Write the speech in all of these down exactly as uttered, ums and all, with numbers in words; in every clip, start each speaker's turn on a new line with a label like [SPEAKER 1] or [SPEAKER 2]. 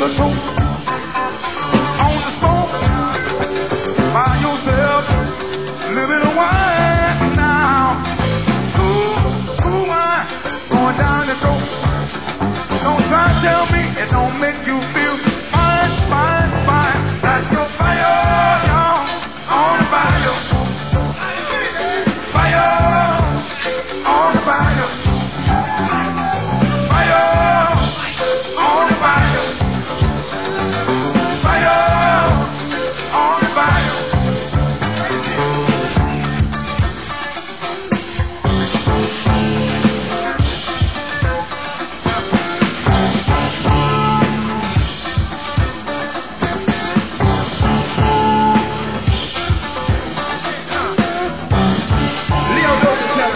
[SPEAKER 1] little toast on the smoke by yourself, a little bit of wine now. Cool, cool wine going down the throat. Don't try to tell me it don't make you feel fine, fine, fine. That's your fire, y'all, on the fire. Fire on the fire. Fire on the fire. Fire on the fire. Leo knows the telling.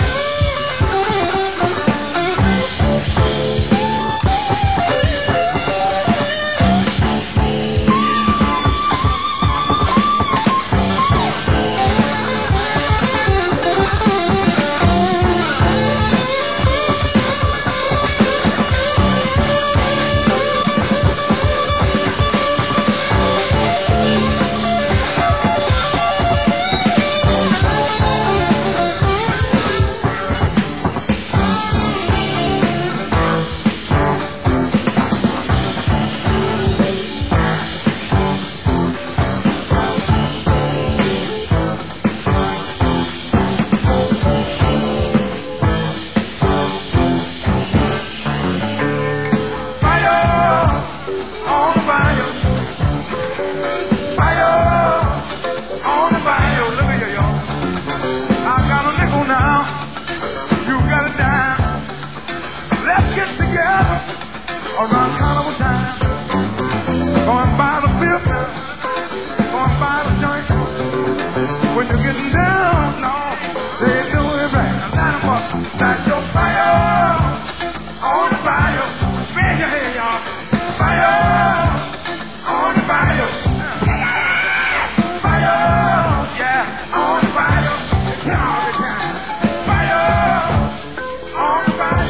[SPEAKER 1] Around carnival time, going by the fifth, going by the joint. When you're getting down, no, they do it right. Light 'em up, light your fire on the fire. Raise your hand, y'all. Fire on the fire. Fire, yeah, on the fire. Tell all the time. Fire on the fire.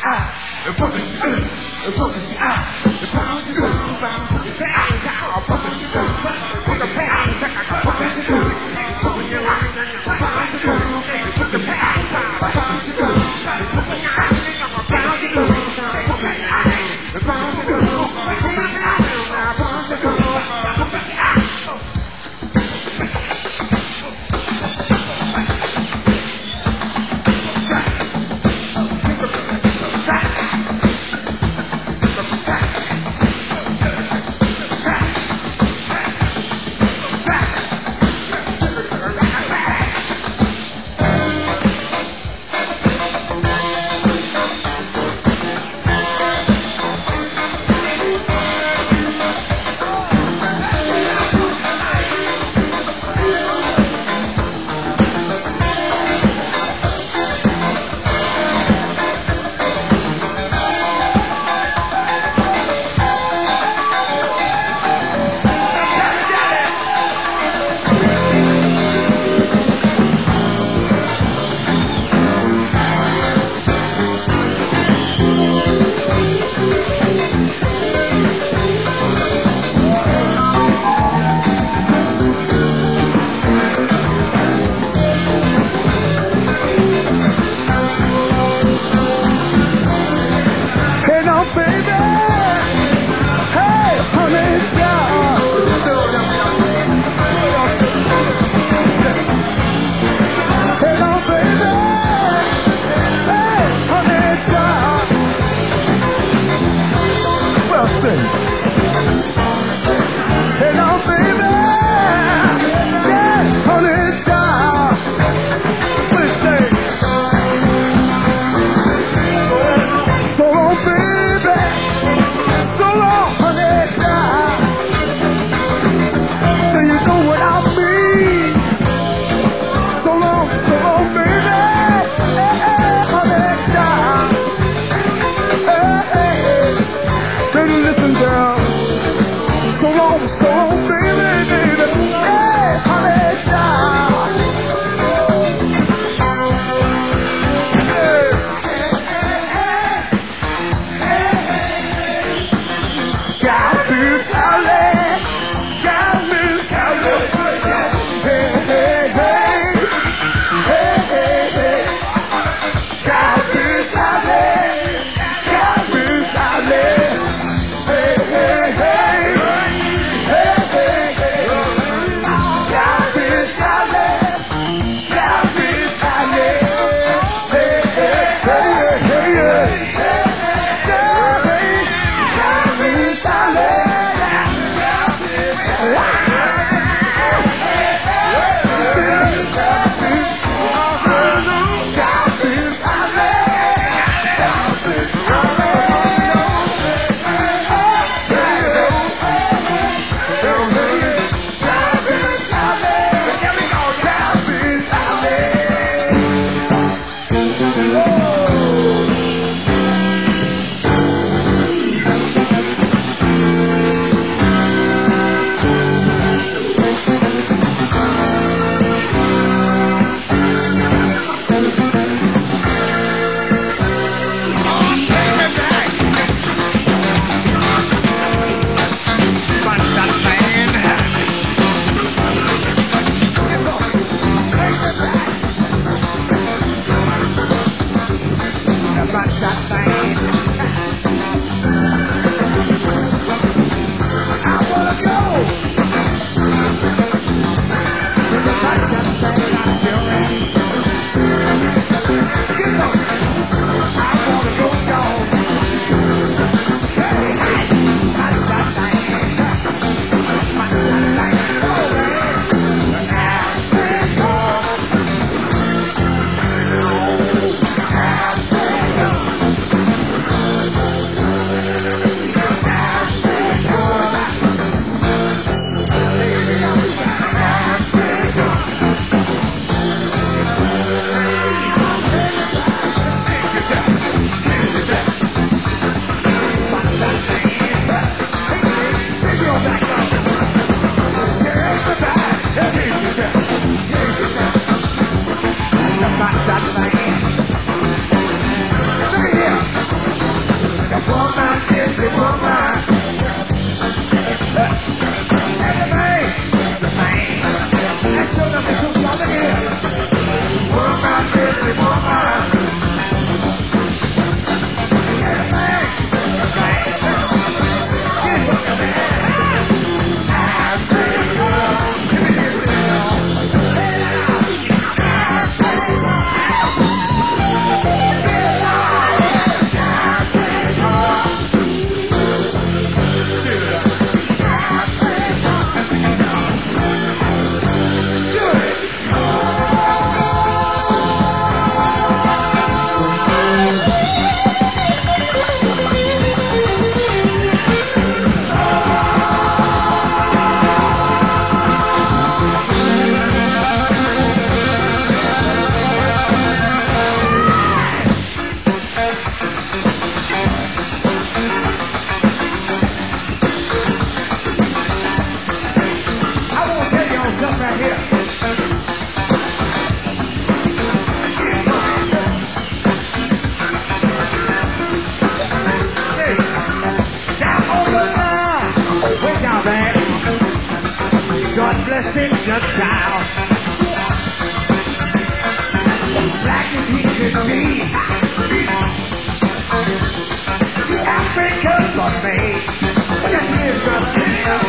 [SPEAKER 1] out, the fucking shit out, the fucking shit out, the pound shit out, the fans out, fucking shit out, put the pants out, fucking shit out, fucking your line, the pound shit out, put the pants out, fucking shit out, fucking your line, the pound shit out, fucking your line, the pound shit out, fucking your line, the pound shit out, fucking shit out. right here. Hey, down on the line. Way down there. God blessing the child. Black as he could be. The Africans are made. Just live the freedom.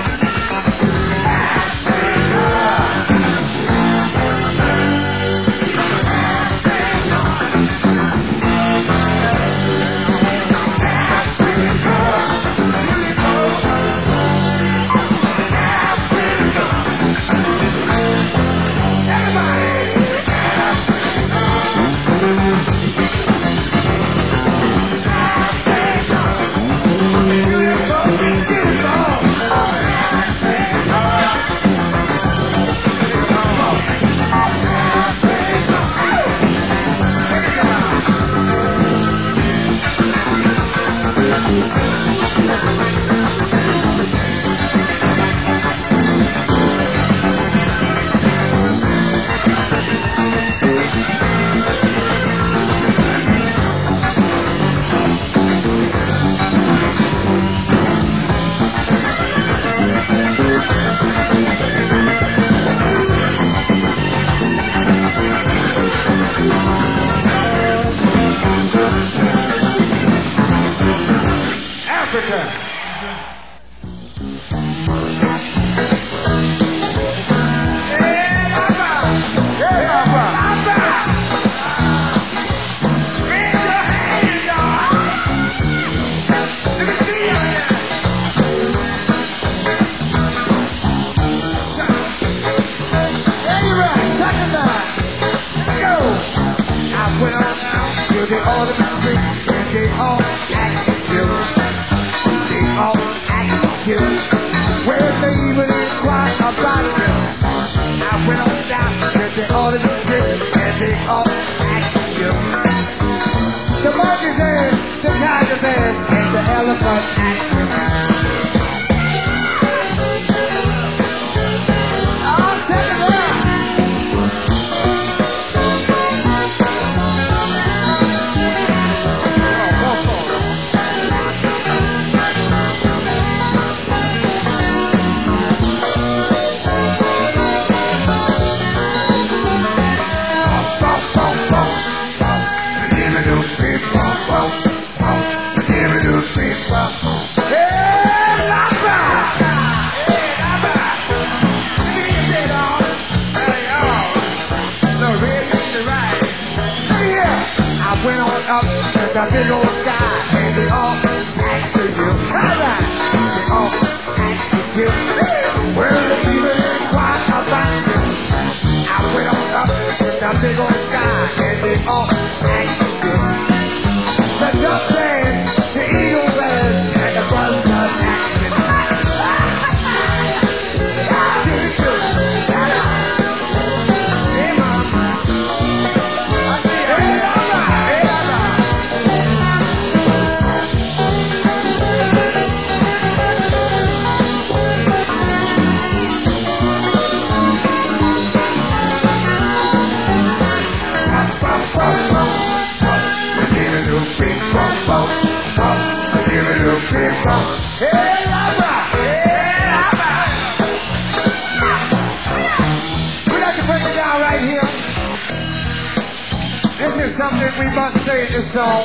[SPEAKER 1] They all music and they all act chill. They all act chill. Where they even inquire about you. I went on down to the all music and they all act chill. The monkey's ass, the tiger's ass, and the elephant act. I'll take it down. Went on up to the big old sky, and they all asked to you. Alright, they all asked to you. Well, they even inquired about you. I went on up to the big old sky, and they all asked to you. The duck says, the eagle says, and the buzzard asked to you. Hey, mama. I see you. Hey, we like to break it down right here. This is something we must say in this song.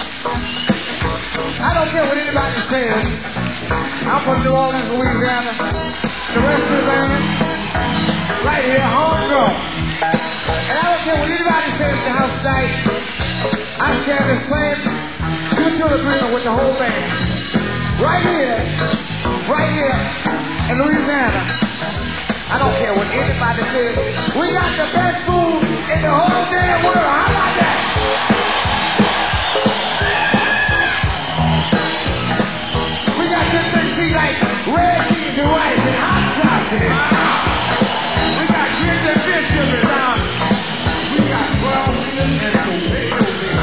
[SPEAKER 1] I don't care what anybody says. I'm from New Orleans, Louisiana. The rest of the band, right here, homegrown. And I don't care what anybody says in the house tonight. I share the same mutual agreement with the whole band. Right here, right here in Louisiana. I don't care what anybody says. We got the best food in the whole damn world. How about that? We got good things see like red beans and rice and hot sausage. We got grits and fish sugar now. We got brown beans and tomato beans.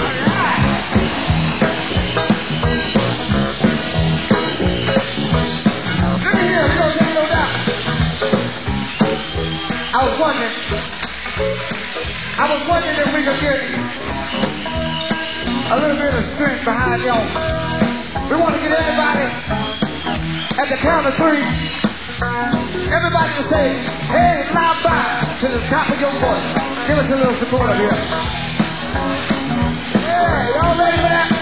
[SPEAKER 1] Look at here, no doubt, no doubt. I I was wondering, I was wondering if we could get a little bit of strength behind y'all. We want to get everybody at the count of three. Everybody to say, hey, loud by to the top of your voice. Give us a little support up here. Yeah, y'all ready for that?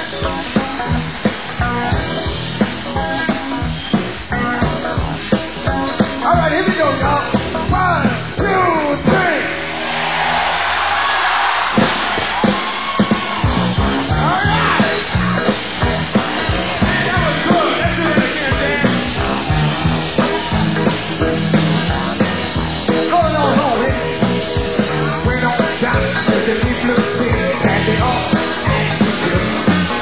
[SPEAKER 1] All right, here we go, y'all. One, two, three. All right. That was good. Let's do it again, Dan. Going on home here. Went on down to the deep blue sea, and they all asked me to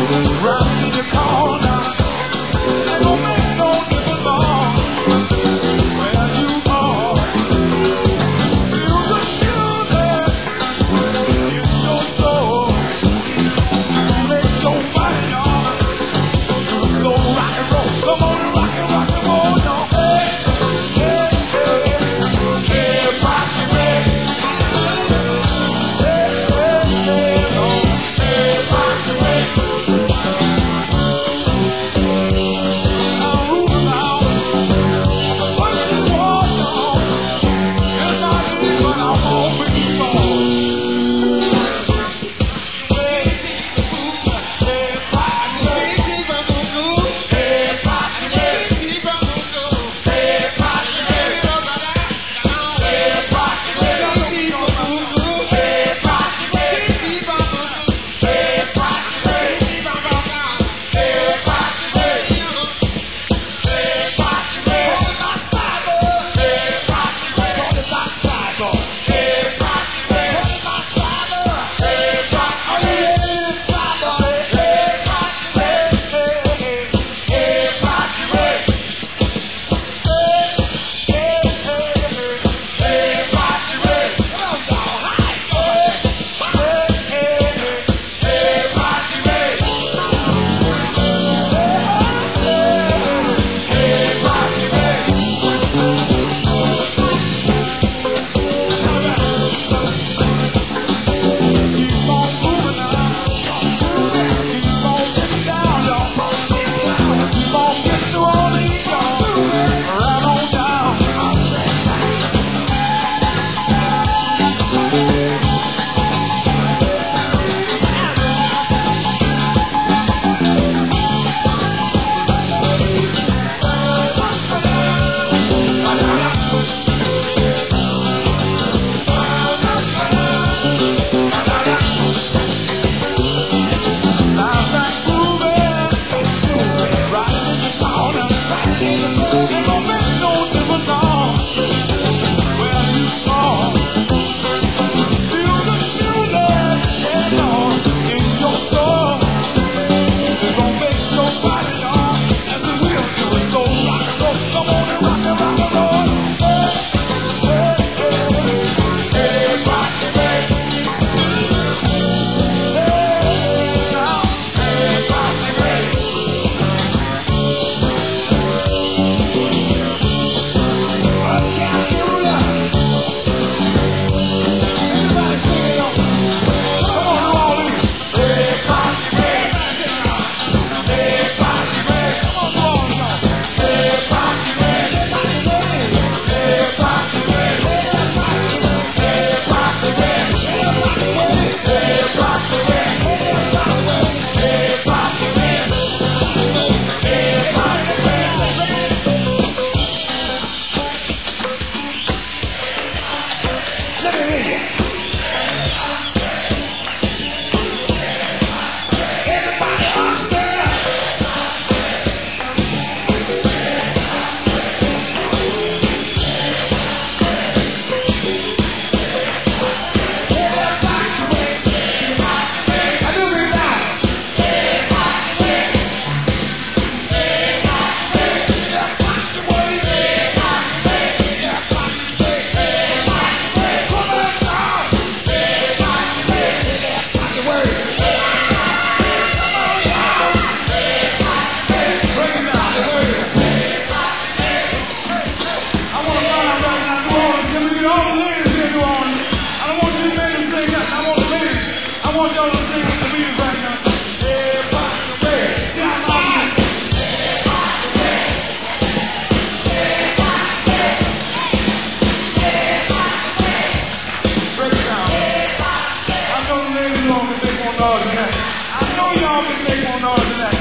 [SPEAKER 1] noise tonight. I know y'all can make more noise tonight.